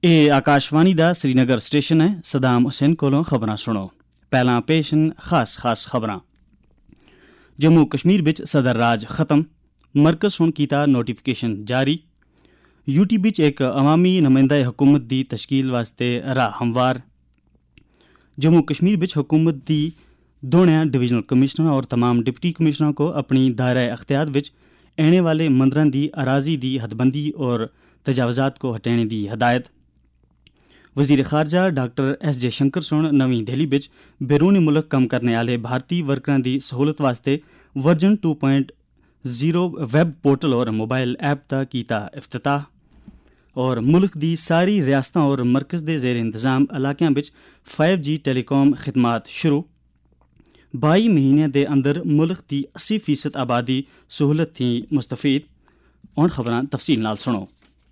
ਇਹ ਆਕਾਸ਼ਵਾਣੀ ਦਾ श्रीनगर स्टेशन है। सदाम हुसैन कोलों खबरां सुनो। पहला पेशन खास खबरां। जम्मू कश्मीर विच सदर राज खत्म, मरकज हुण कीता नोटिफिकेशन जारी। यूटी विच एक अवामी नुमाइंदा हुकूमत दी तश्कील वास्ते राह हमवार। जम्मू कश्मीर विच हुकूमत दी दोनों डिवीजनल कमिश्नर और तमाम डिप्टी कमिश्नरों को अपनी दायरा अख्तियार विच आने वाले मंदिरों की अराजी की हदबंदी और तजावजात को हटाने की हदायत। वजीर खारजा डॉक्टर एस जयशंकर सुन नवी दिल्ली विच बैरूनी मुल्क कम करने वाले भारतीय वर्करां की सहूलत वास्ते वर्जन 2.0 वैब पोर्टल और मोबाइल ऐप का कीता इफ्तिताह। और मुल्क दी सारी रियासतां और मरकज़ दे ज़ेर इंतज़ाम इलाकों विच 5G टेलीकॉम खिदमात शुरू। 22 महीने दे अंदर मुल्क की 80% आबादी सहूलत थी मुस्तफीद। हुण खबरां तफसील नाल सुनो।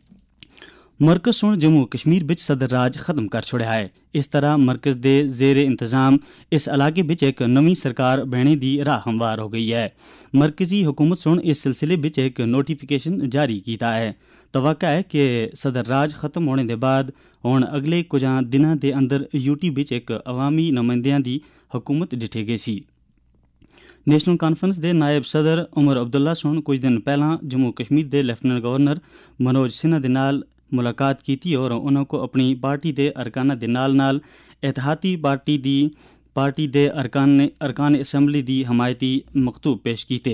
मरकज सुन जम्मू कश्मीर विच सदर राज खत्म कर छोड़ा है। इस तरह मरकज दे ज़ेर इंतज़ाम इस इलाके विच एक नवी सरकार बनने की राह हमवार हो गई है। मरकजी हुकूमत सुन इस सिलसिले विच एक नोटिफिकेशन जारी किया है। तवक्का है कि सदर राज खत्म होने के बाद हुण अगले कुछ दिनों के अंदर यूटी विच एक अवामी नुमाइंदियां की हुकूमत डिठी गई सी। नेशनल कॉन्फ्रेंस के नायब सदर उमर अब्दुल्ला सुन कुछ दिन पहला जम्मू कश्मीर के लेफ्टिनेंट गवर्नर मनोज सिन्हा के नाल मुलाकात की और उन्होंने अपनी पार्टी के अरकाना के नाल एतहाती पार्टी के अरकान असैम्बली की हमायती मकतूब पेश किए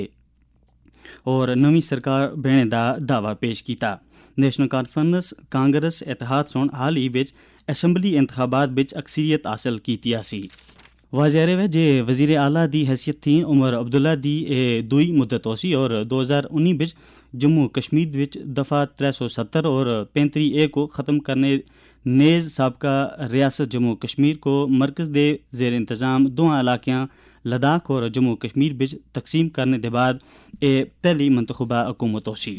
और नवी सरकार बनने का दावा पेश किया। नेशनल कॉन्फ्रेंस कांग्रेस इतिहाद सुन हाल ही विच असैम्बली इंतखाबात विच अक्सरियत हासिल की सी। वाज़ेह है जे वज़ीर आला की हैसियत थी उमर अब्दुल्ला की दुई मुद्दत होसी और 2019 विच जम्मू कश्मीर विच दफ़ा 370 और 35A को ख़त्म करने नेज़ साबका रियासत जम्मू कश्मीर को मरकज़ दे ज़ेर इंतज़ाम दो इलाक़ों लद्दाख और जम्मू कश्मीर विच तकसीम करने के बाद पहली मंतखबा हुकूमत होसी।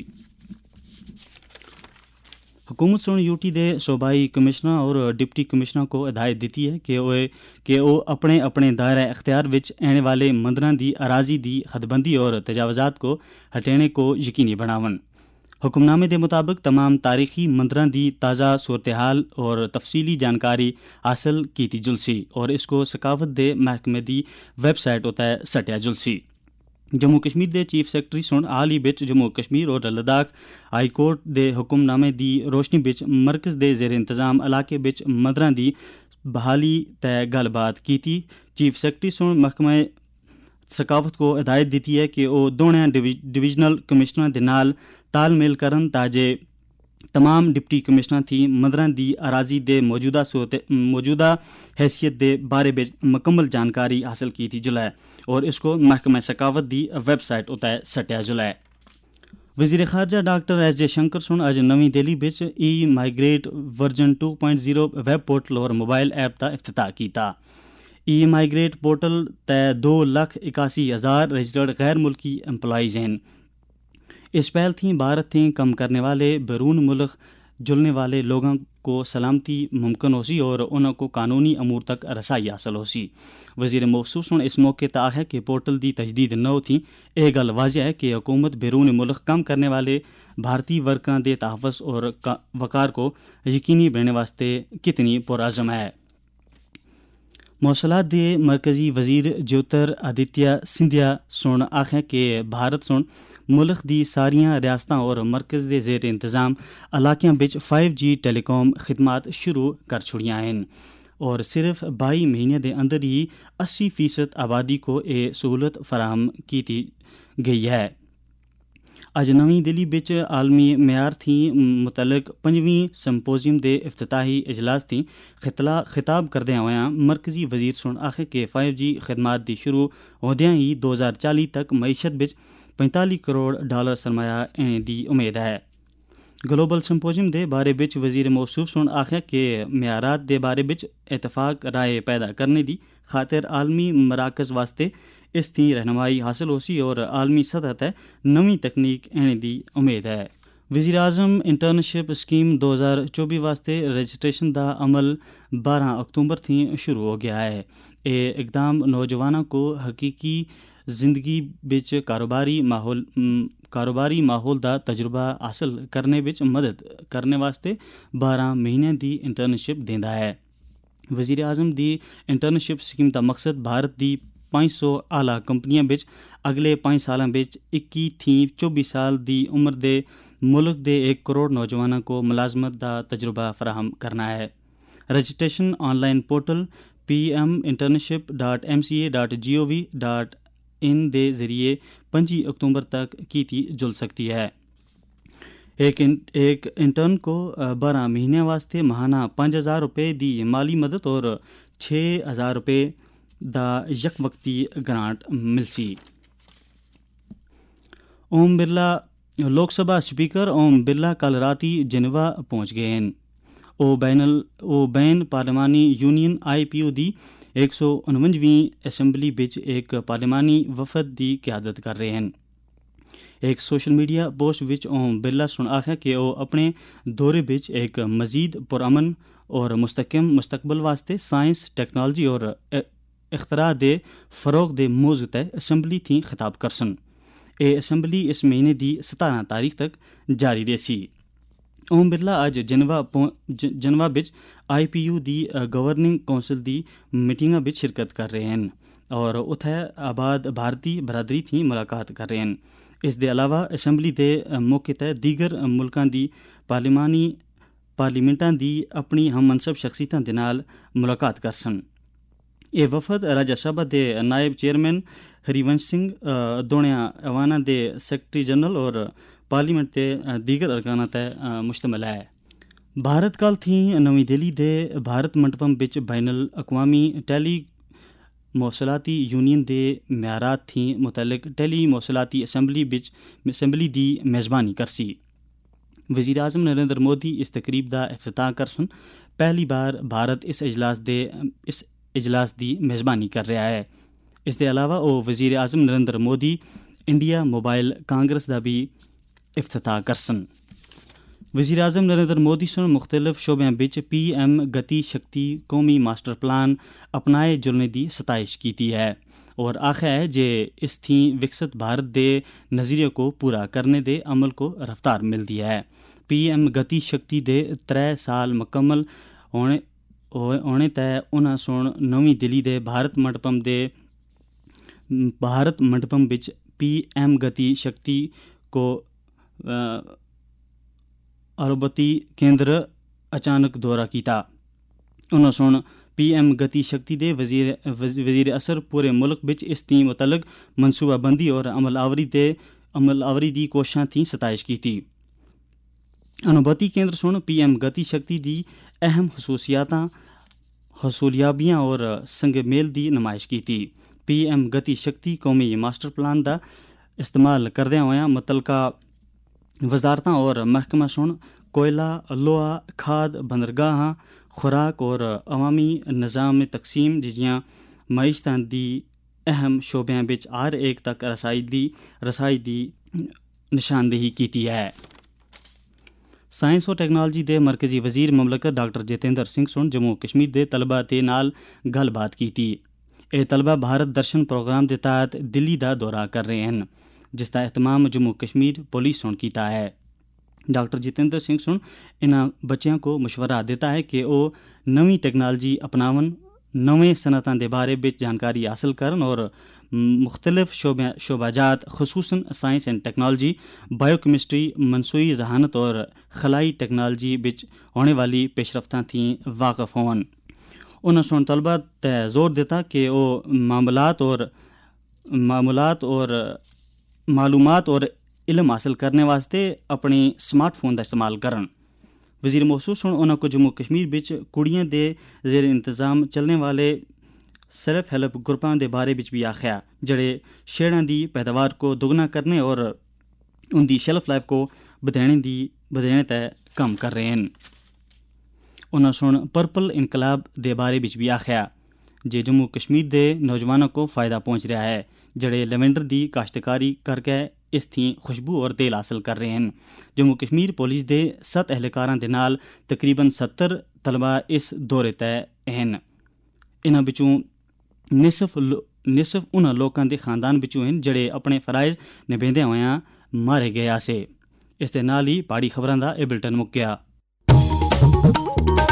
हुकूमत सुन यूटी के सूबाई कमिश्नर और डिप्टी कमिश्नर को हिदायत दी है कि वो अपने अपने दायरा अख्तियार विच आने वाले मंदिरों की अराजी की हदबंदी और तजावजात को हटाने को यकीनी बनावन। हुक्मनामे के मुताबिक तमाम तारीखी मंदिरों की ताज़ा सूरत हाल और तफसीली जानकारी हासिल की जुलसी और इसको सकाफत के महकमे की वैबसाइट उत्ते सटिया जुलसी। जम्मू कश्मीर के चीफ सैक्रटरी सुन हाल ही विच जम्मू कश्मीर और लद्दाख हाई कोर्ट के हुक्मनामे की रोशनी विच मरकज़ के ज़ेर इंतज़ाम इलाके विच मंदिरों की बहाली तय गलबात की। चीफ सैक्रटरी सुन महकमा सकाफत को हिदायत दी है कि वो दोनों डिवीजनल कमिश्नर के नाल तालमेल करन ताजे तमाम डिप्टी कमिश्नर थी मंदिरों की अराजी के मौजूदा हैसियत के बारे में मुकम्मल जानकारी हासिल की जुलै और इसको महकमा सकाफत की वैबसाइट उत्ते सटिया जुलै। वज़ीर खारजा डॉक्टर एस जयशंकर सुन अज नवी दिल्ली विच माइग्रेट वर्जन 2.0 वैब पोर्टल और मोबाइल ऐप का इफ्तिताह किया। माइग्रेट पोर्टल तय 2,81,000 रजिस्टर्ड गैर मुल्की एम्प्लॉइज़ हैं। इस पहल थी भारत थी कम करने वाले बैरून मुल्क जुलने वाले लोगों को सलामती मुमकिन होसी और उनको कानूनी अमूर तक रसाई हासिल होसी। वज़ीर मौसूफ सुन इस मौके तक है कि पोर्टल की तजदीद न थी। यह गल वाज़ेह है कि हुकूमत बैरून मुल्क कम करने वाले भारतीय वर्करां के तहफ़्फ़ुज़ और वक़ार को यकीनी बनाने वास्ते कितनी पुरअज़म है। मौसलात के मरकजी वजीर ज्योतिरादित्य सिंधिया सुन आखें कि भारत सुन मुल्क की सारियां रियासतां और मरकज़ के ज़ेर इंतज़ाम इलाकों विच 5G टेलीकॉम खिदमात शुरू कर छुड़ियां हैं और सिर्फ 22 महीने के अंदर ही 80% आबादी को यह सहूलत फराहम की गई है। अज नवी दिल्ली विच आलमी म्यार थी मुतलक 5वीं संपोजियम के इफ्तिताही इजलास थी खिताब करदे होया मरकजी वजीर सुन आखे कि 5G खिदमात की शुरू होदियां ही 2040 तक मईशत विच $45 करोड़ सरमाया आने की उम्मीद है। ग्लोबल संपोजियम के बारे विच वजीर मौसूफ सुन आखे कि म्यारात के बारे विच इतफाक राय पैदा करने की खातिर आलमी मराकज़ वास्ते इस थी रहनुमाई हासिल होसी और आलमी सतह तक नवी तकनीक आने की उम्मीद है। वज़ीर आज़म इंटर्नशिप स्कीम 2024 वास्ते रजिस्ट्रेशन का अमल 12 अक्टूबर थी शुरू हो गया है। ये इकदाम नौजवानों को हकीकी जिंदगी विच कारोबारी माहौल दा तजुर्बा हासल करने विच मदद करने वास्ते 12 महीने दी इंटर्नशिप देंदा है। वज़ीर आज़म दी इंटर्नशिप स्कीम दा मकसद भारत दी 500 आला कंपनियां बिच अगले 5 सालां बिच 21 थी 24 साल दी उम्र दे मुल्क दे 1 करोड़ नौजवानों को मुलाजमत दा तजुर्बा फराहम करना है। रजिस्ट्रेशन ऑनलाइन पोर्टल pminternship.mca.gov.in दे जरिए 25 अक्टूबर तक की जुल सकती है। एक इंटर्न को 12 महीने वास्ते महाना 5,000 रुपये दी माली मदद और 6,000 रुपये दा यक वक्ती ग्रांट मिलसी। ओम बिरला लोकसभा स्पीकर ओम बिरला कल राती जिनेवा पहुँच गए हैं। ओ बैन पार्लिमानी यूनियन IPU दी 149वीं असैंबली बिच एक पार्लिमानी वफद दी क्यादत कर रहे हैं। एक सोशल मीडिया पोस्ट विच ओम बिरला सुन आखिया कि वो अपने दौरे विच एक मजीद पुरअमन और मुस्तकम मुस्तकबल वास्ते साइंस टेक्नोलॉजी और इख्तरा दे फ़रोग दे मौजू तय असैंबली थी खिताब करसन। ये असैंबली इस महीने दी 17 तारीख तक जारी रहसी। ओम बिरला अज जनवा बिच IPU दी गवर्निंग कौंसल दी मीटिंगा बिच शिरकत कर रहे हैं और उत्थे आबाद भारतीय बरादरी थी मुलाकात कर रहे हैं। इस दे अलावा असैंबली दे मौके तय दीगर मुल्कां दी पार्लीमेंटां दी अपनी हम मनसब शख्सियतां दे नाल मुलाकात करसन। ये वफद राज्य सभा दे नायब चेयरमैन हरिवंश सिंह दोणिया अवाना दे सेक्रेटरी जनरल और पार्लीमेंट के दीगर अरकाना तय मुश्तमिल है। भारत कल थी नवी दिल्ली दे भारत मंडपम बिच बैनुल अक़वामी टेली मौसलाती यूनियन दे म्यारात थी मुतल्लिक टेली मौसलाती असैंबली दी मेज़बानी करसी। वज़ीर आज़म नरेंद्र मोदी इस तकरीब दा इफ्तिताह करसन। पहली बार भारत इस इजलास दी मेज़बानी कर रहा है। इस दे अलावा वो वज़ीर आज़म Narendra Modi India mobile congress दा भी इफ्तिताह करसन। वज़ीर आज़म नरेंद्र मोदी सुन मुख्तलिफ शोबों बिच PM गति शक्ति कौमी मास्टर प्लान अपनाए जुलने की सताइश की है और आखिया है जे इस थी विकसित भारत दे नज़रिए को पूरा करने दे अमल को रफ्तार मिलती है। PM गति शक्ति दे 3 साल मुकम्मल होने तय उन्हें सुन नवी दिल्ली दे भारत मंडपम बिच PM गति शक्ति को अरबती केंद्र अचानक दौरा किया। उन्होंने सुन PM गति शक्ति दे वजीर असर पूरे मुल्क बिच इस ती मुतलक मनसूबाबंदी और अमल दी कोशिशां थी सताइश की थी। अनुभूति केंद्र सुन PM गति शक्ति दी अहम हसूलियाबियाँ और संग मेल दी नुमाइश की थी। PM गति शक्ति कौमी मास्टर प्लान का इस्तेमाल करदे होया मुतलका वजारतां और महकमा सुन कोयला लोहा खाद बंदरगाह खुराक और अवामी निज़ाम तकसीम जिजियां मईशतां दी अहम शोबों बिच हर एक तक रसाई दी निशानदेही की है। साइंस और टेक्नोलॉजी दे मरकजी वजीर ममलकत डॉक्टर जितेंद्र सिंह सुन जम्मू कश्मीर दे तलबा दे नाल गलबात की थी। ये तलबा भारत दर्शन प्रोग्राम के तहत दिल्ली का दौरा कर रहे हैं जिसका एहतमाम जम्मू कश्मीर पुलिस सुन किया है। डॉक्टर जितेंद्र सिंह सुन इन्हां बच्चों को मशवरा देता है कि वो नवी टेक्नोलॉजी अपनावन नवे सनतां दे बारे में जानकारी हासिल करन और मुख्तलिफ शोबाजात खसूसन साइंस एंड टेक्नोलॉजी बायोकेमिस्ट्री मनसूई जहानत और खलाई टेक्नोलॉजी बिच होने वाली पेशरफ्तां थी वाकफ़ होवन। उन्होंने सुन तलबा तय जोर देता कि वो मालूमात और इल्म हासिल करने वास्ते अपने स्मार्टफोन का इस्तेमाल करन। वज़ीर मौसूस सुन उन्होंने को जम्मू कश्मीर बिच कुड़ियां दे ज़ेर इंतज़ाम चलने वाले सेल्फ हेल्प ग्रुपों के बारे भी आख्या जड़े शेड़ां दी पैदावार को दोगुना करने और उनकी शेल्फ लाइफ को बधाने तय कम कर रहे हैं। उन्होंने सुन पर्पल इनकलाब के बारे भी आख्या जे जम्मू कश्मीर के नौजवानों को फ़ायदा पहुँच रहा है जड़े लेवेंडर की काश्तकारी करके इस थी खुशबू और तेल हासिल कर रहे हैं। जम्मू कश्मीर पुलिस के 7 एहलकारां दे नाल तकरीबन 70 तलबा इस दौरे तय हैं। इन्हां विचों ਨਿਸਫ ਉਹਨਾਂ ਲੋਕਾਂ ਦੇ ਖਾਨਦਾਨ ਵਿੱਚੋਂ ਹਨ ਜਿਹੜੇ ਆਪਣੇ ਫਰਾਇਜ਼ ਨਿਭਾਉਂਦਿਆਂ ਹੋਇਆਂ ਮਾਰੇ ਗਏ ਆਸੇ। ਇਸ ਦੇ ਨਾਲ ਹੀ ਪਾੜੀ ਖਬਰਾਂ ਦਾ ਇਹ ਬੁਲਟਨ ਮੁੱਕਿਆ।